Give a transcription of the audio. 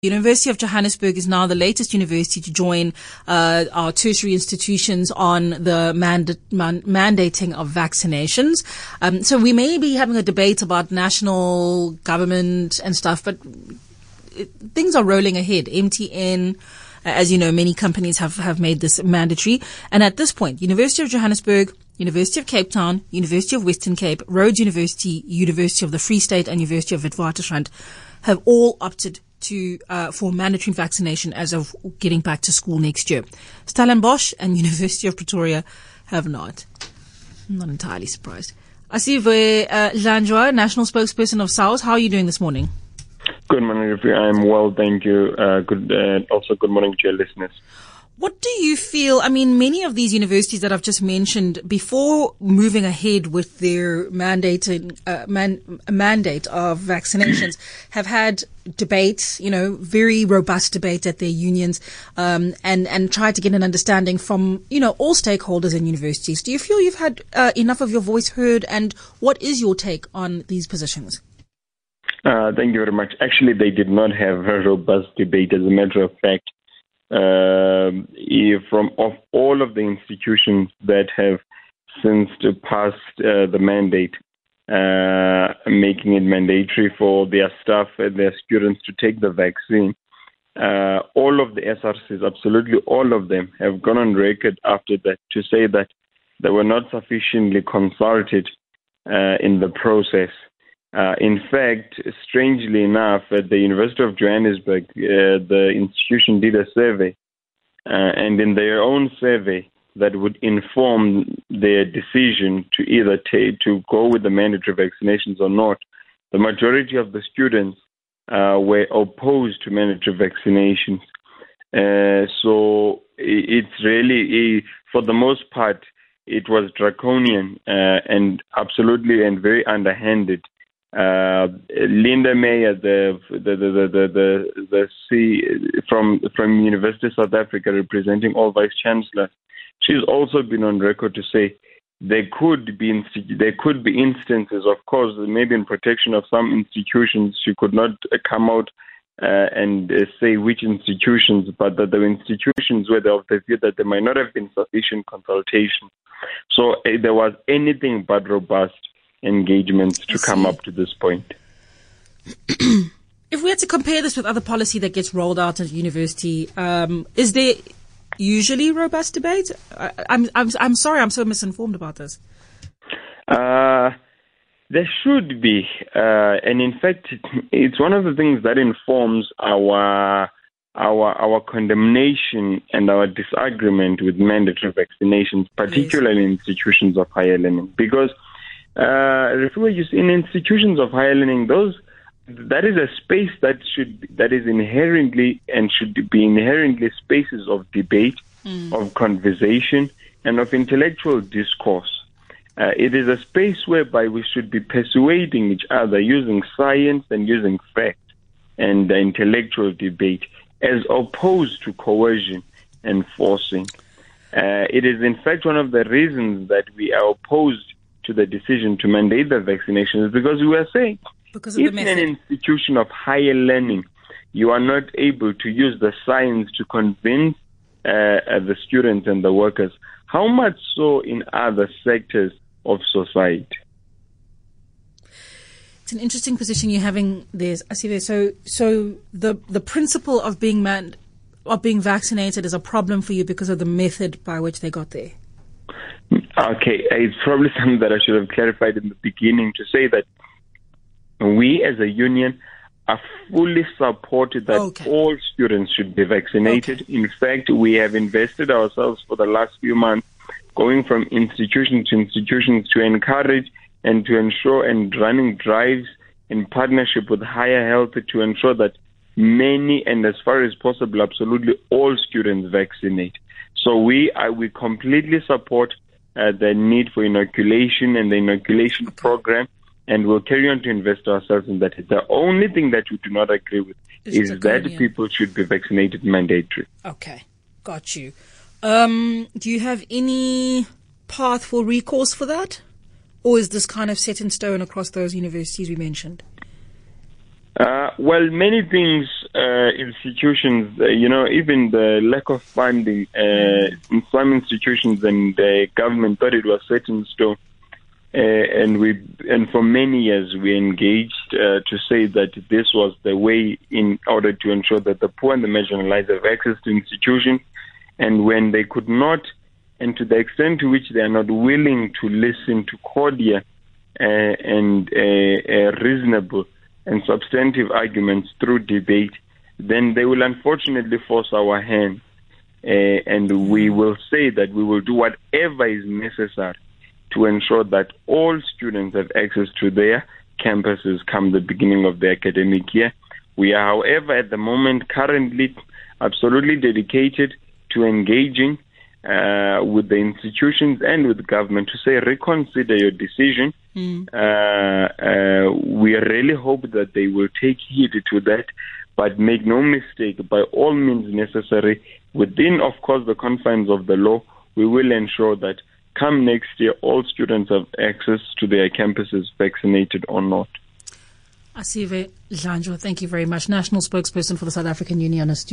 University of Johannesburg is now the latest university to join our tertiary institutions on the mandating of vaccinations. So we may be having a debate about national government and stuff, but things are rolling ahead. MTN, as you know, many companies have made this mandatory. And at this point, University of Johannesburg, University of Cape Town, University of Western Cape, Rhodes University, University of the Free State, and University of Witwatersrand have all opted for mandatory vaccination as of getting back to school next year. Stellenbosch and University of Pretoria have not. I'm not entirely surprised. Asive Janjwa, National Spokesperson of SAWS. How are you doing this morning? Good morning, I'm well, thank you. Also good morning to your listeners. What do you feel? I mean, many of these universities that I've just mentioned, before moving ahead with their mandate of vaccinations, have had debates, very robust debate at their unions, and tried to get an understanding from, all stakeholders in universities. Do you feel you've had enough of your voice heard, and what is your take on these positions? Thank you very much. Actually, they did not have a robust debate. As a matter of fact, of all of the institutions that have since passed the mandate, making it mandatory for their staff and their students to take the vaccine, all of the SRCs, absolutely all of them, have gone on record after that to say that they were not sufficiently consulted in the process. In fact, strangely enough, at the University of Johannesburg, the institution did a survey, and in their own survey that would inform their decision to either to go with the mandatory vaccinations or not, the majority of the students were opposed to mandatory vaccinations. So it's really, for the most part, it was draconian and absolutely and very underhanded. Linda Meyer, from University of South Africa, representing all vice chancellors, she's also been on record to say there could be instances, of course, maybe in protection of some institutions, she could not come out and say which institutions, but that there were institutions where they of the view that there might not have been sufficient consultation. So there was anything but robust engagements to come up to this point. If we had to compare this with other policy that gets rolled out at university, is there usually robust debate? I'm sorry, I'm so misinformed about this. There should be, and in fact, it's one of the things that informs our condemnation and our disagreement with mandatory vaccinations, particularly in institutions of higher learning, because in institutions of higher learning, that is a space that is inherently and should be inherently spaces of debate, of conversation, and of intellectual discourse. It is a space whereby we should be persuading each other using science and using fact and intellectual debate, as opposed to coercion and forcing. It is in fact one of the reasons that we are opposed to the decision to mandate the vaccinations, because we are saying if in an institution of higher learning you are not able to use the science to convince the students and the workers, how much so in other sectors of society? It's an interesting position you're having there, Asive. So the principle of being vaccinated is a problem for you because of the method by which they got there. Okay, it's probably something that I should have clarified in the beginning to say that we as a union are fully supported that all students should be vaccinated. Okay. In fact, we have invested ourselves for the last few months going from institution to institutions to encourage and to ensure and running drives in partnership with Higher Health to ensure that many and as far as possible, absolutely all students vaccinate. So we completely support the need for inoculation and the inoculation program, and we'll carry on to invest ourselves in that. The only thing that we do not agree with is that people should be vaccinated mandatory. Okay, got you. Do you have any path for recourse for that? Or is this kind of set in stone across those universities we mentioned? Well, many things, institutions, even the lack of funding, in some institutions and the government thought it was set in stone. And for many years we engaged to say that this was the way in order to ensure that the poor and the marginalized have access to institutions. And when they could not, and to the extent to which they are not willing to listen to cordial and reasonable and substantive arguments through debate, then they will unfortunately force our hand. And we will say that we will do whatever is necessary to ensure that all students have access to their campuses come the beginning of the academic year. We are, however, at the moment currently absolutely dedicated to engaging with the institutions and with the government to say, reconsider your decision. We really hope that they will take heed to that, but make no mistake, by all means necessary, within, of course, the confines of the law, we will ensure that come next year, all students have access to their campuses, vaccinated or not. Asive Dlanjwa, thank you very much. National spokesperson for the South African Union of Students.